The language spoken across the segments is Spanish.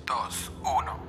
2, 1.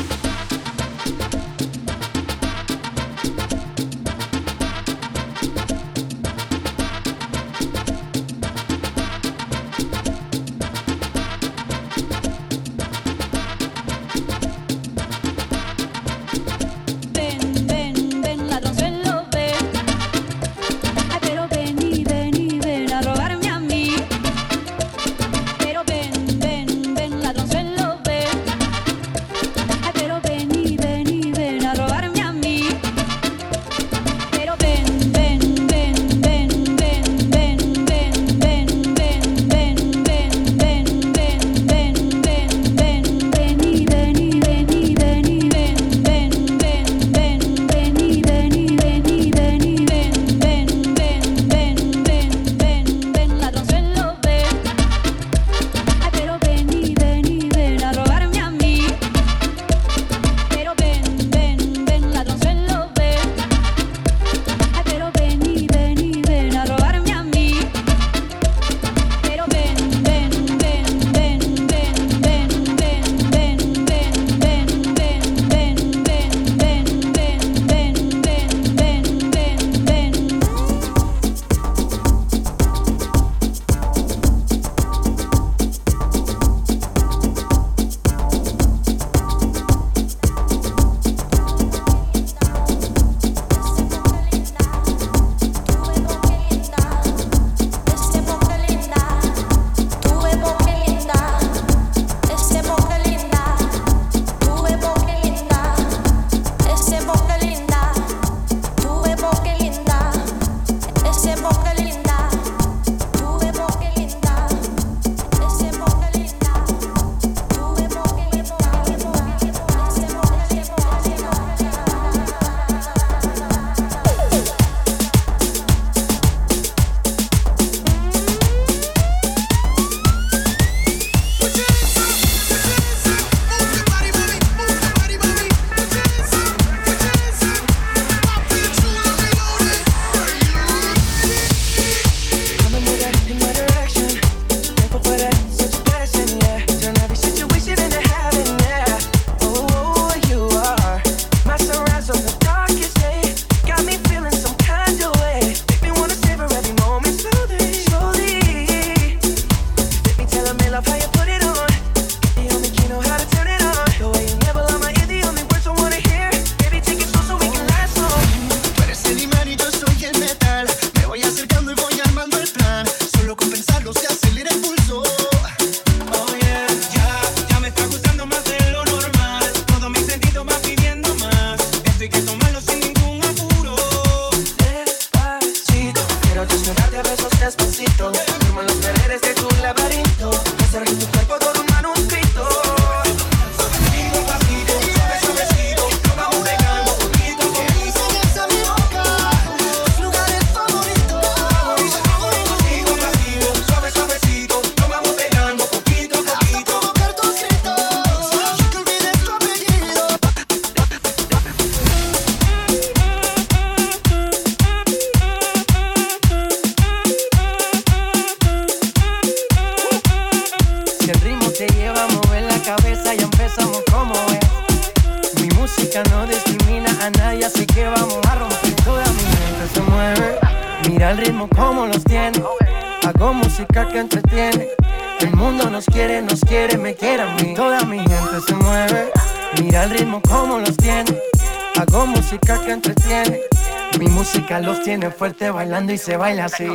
Los tiene fuerte bailando y se baila así.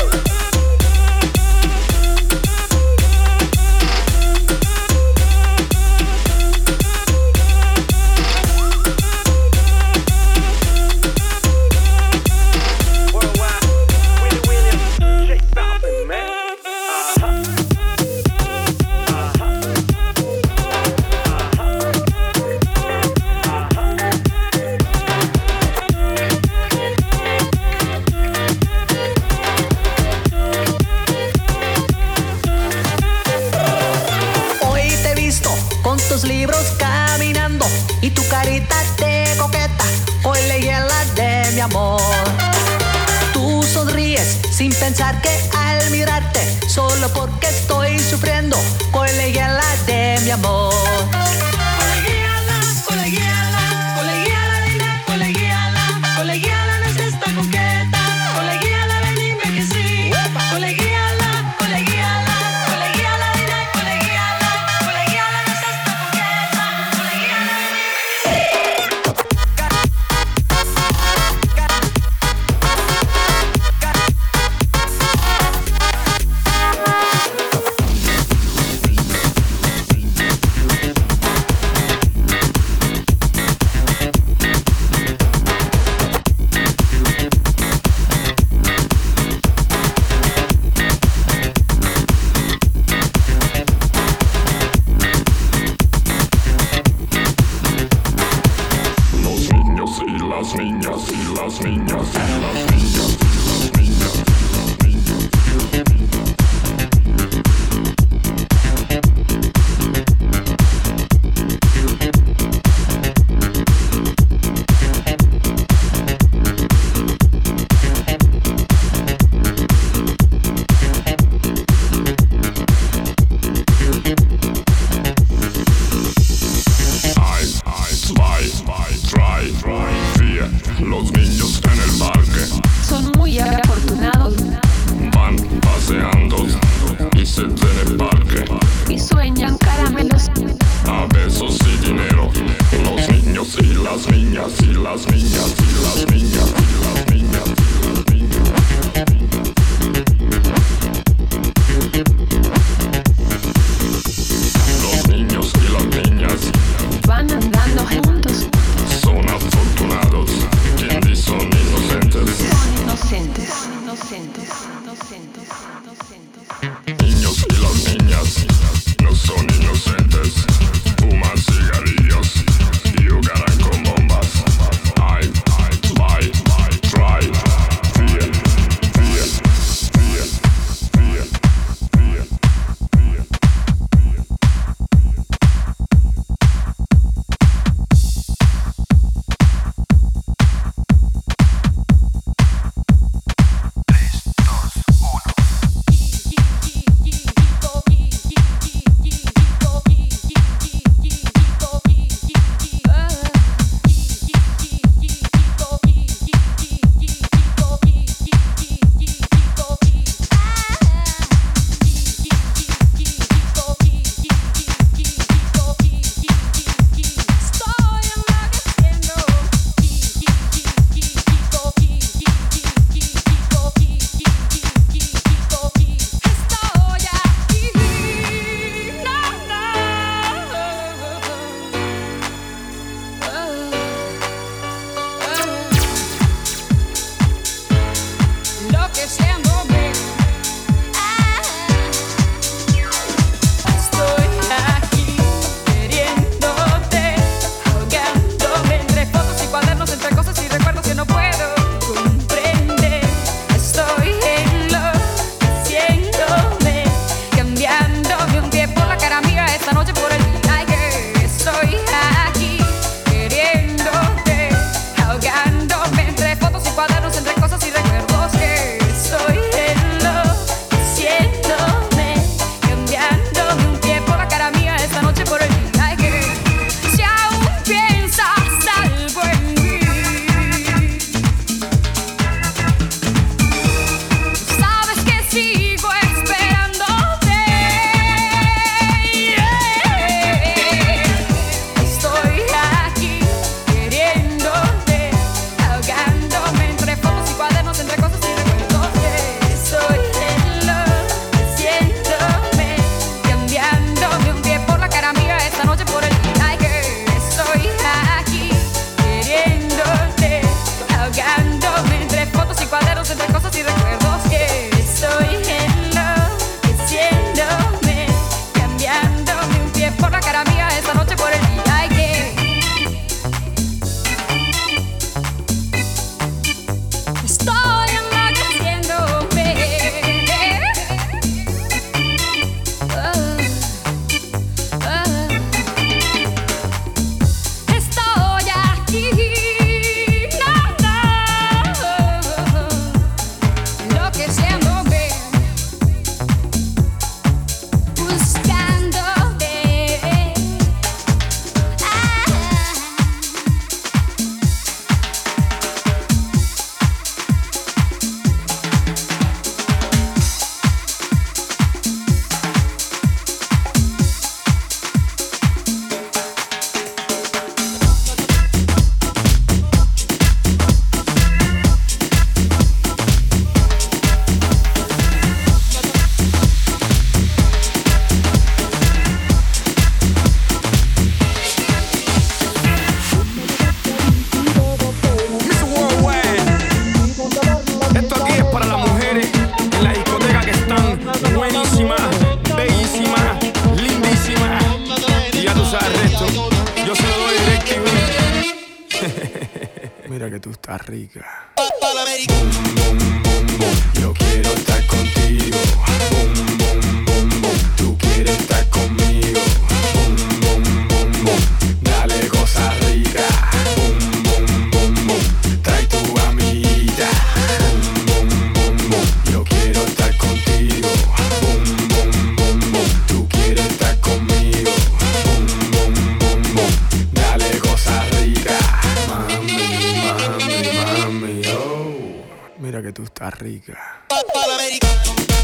Sin pensar que al mirarte, solo porque estoy sufriendo, con la hiela de mi amor. las niñas, las niñas, las niñas. Los niños en el parque son muy afortunados. van paseando y se en el parque Y sueñan caramelos. a besos y dinero. Los niños y las niñas y las niñas y las niñas y las niñas y las niñas. Los niños y las niñas van andando juntos. son afortunados. ¿Quién dice son inocentes? Son inocentes, inocentes, inocentes, inocentes. Niños y las niñas no son inocentes. Fuman cigarrillos y jugarán con bombas. Ay, Mira que tú estás rica. Boom, boom, boom, boom. Yo quiero estar contigo. Boom, boom, boom, boom. Tú quieres estar conmigo. Boom, boom, boom, boom. Dale cosa rica. Boom, boom, boom, boom. Trae tu amiguita. Boom, boom, boom, boom. Yo quiero estar contigo. Boom, boom, boom, boom. Tú quieres estar conmigo. Boom, boom, boom, boom. Dale cosa rica. Mami, mami, mami, oh. Mira que tú estás rica.